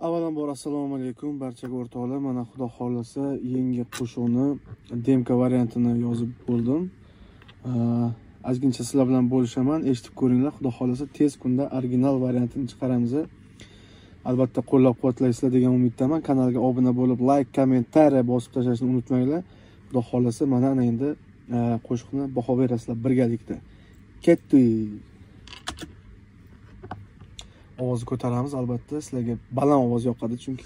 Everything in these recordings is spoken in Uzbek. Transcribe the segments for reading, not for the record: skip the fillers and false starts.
Avvalambor assalomu alaykum barchaga o'rtoqlar. Mana xudo xolasa yangi qo'shiqni demka variantini yozib bo'ldim. Ozgincha sizlar bilan bo'lishaman, eshitib ko'ringlar. Xudo xolasa tez kunda original variantini chiqaramiz. Albatta qo'llab-quvvatlaysizlar degan umiddaman. Kanalga obuna bo'lib, like, kommentariy bosib tashlashni unutmanglar. Xudo xolasa mana endi qo'shiqni baho berasizlar birgalikda. Ketdi. Ovozni ko'taramiz, albatta sizlarga baland ovoz yoqadi chunki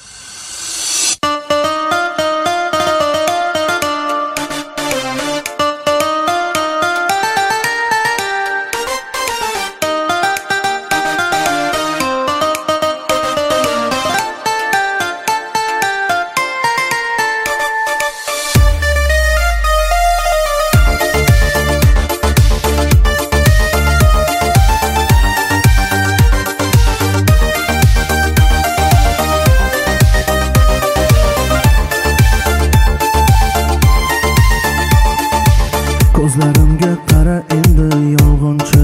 ko'zlarimga qara endi yolg'onchi,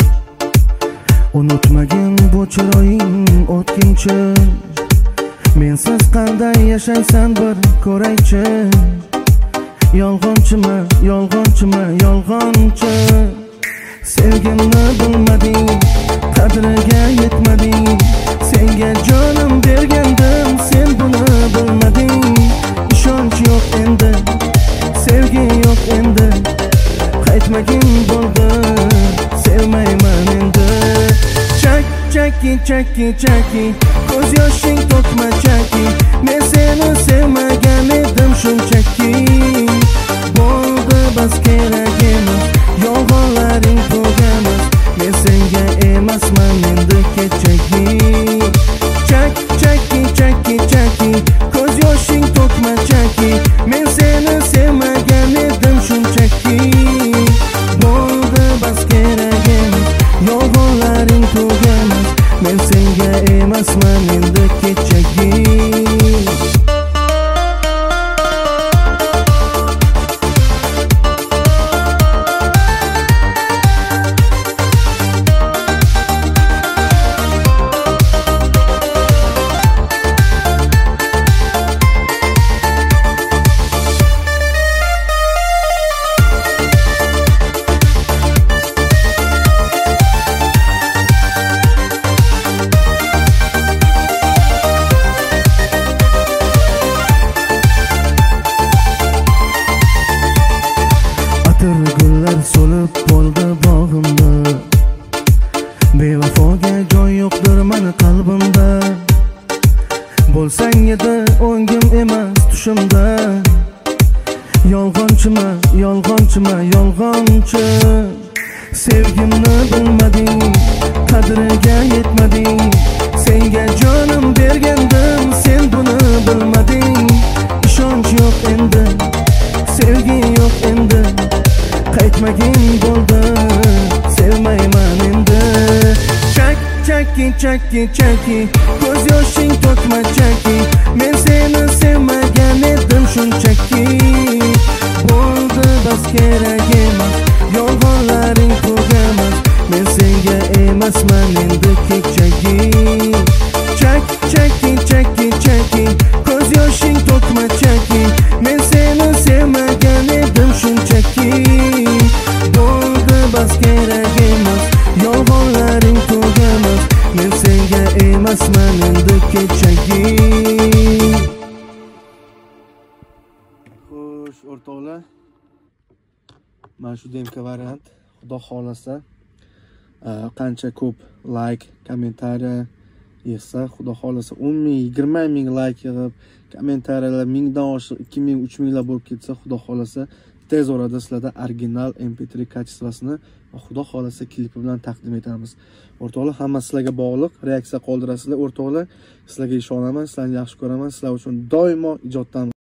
unutmagin bu chiroying o'tkinchi. Mensiz qanday yashaysan bir ko'raychi. Yolg'onchimi, yolg'onchimi, yolg'onchi. Sevgimni bilmading, qadriga yetmading. Senga jonim bergandim, sen buni bilmading. Ishonch yo'q endi, sevgi yo'q endi. Qaytmagin bo'ldi, sevmayman endi. Chaki, chaki, chaki, ko'z yoshing to'kma chaki. Men seni sevmagan edim shunchaki. Bo'ldi bas kerak emas, yolg'onlaring to'g'amas. Men senga emasman endi kechagi. Chaki, chaki, chaki, ko'z yoshing to'kma chaki. Men seni sevmagan edim shunchaki. Yolg'onlaring to'g'amas, men senga emasman endi kechagi. Gullar so'lib bo'ldi bog'imda. Bevafoga joy yo'qdir meni qalbimda. Bo'lsang edi o'ngim emas tushimda. Yolg'onchimi, yolg'onchimi, yolg'onchi. Sevgimni bilmading, qadriga yetmading. Senga jonim bergandim, sen buni bilmading. Ishonch yo'q endi, sevgi yo'q endi. Qaytmagin bo'ldi, sevmayman endi. Chaki, chaki, chaki, ko'z yoshing to'kma chaki. Men seni sevmagan edim shunchaki. Bo'ldi bas kerak emas, yolg'onlaring to'g'amas. Men senga emasman endi kechagi. Chaki, chaki, chaki, ko'z yoshing to'kma chaki. Men seni sevmagan edim shunchaki. Bo'ldi bas kerak emas, yolg'onlaring to'g'amas. Men senga emasman endi kechagi. Xo'sh, o'rtoqlar. Mana shu demka variant. Xudo xolasa qancha ko'p like, kommentariy yig'sa, xudo xolasa 10 ming, 20 ming like yig'ib, kommentariyalar 1000 dan oshiq, 2000, 3000 lar bo'lib ketsa, xudo xolasa tez orada sizlarda original MP3 kачествосini xudo xolasa klipi bilan taqdim etamiz. O'rtoqlar, hammasi sizlarga bog'liq. Reaksiya qoldirasizlar o'rtoqlar. Sizlarga ishonaman, sizlarni yaxshi ko'raman. Sizlar uchun doimo ijoddan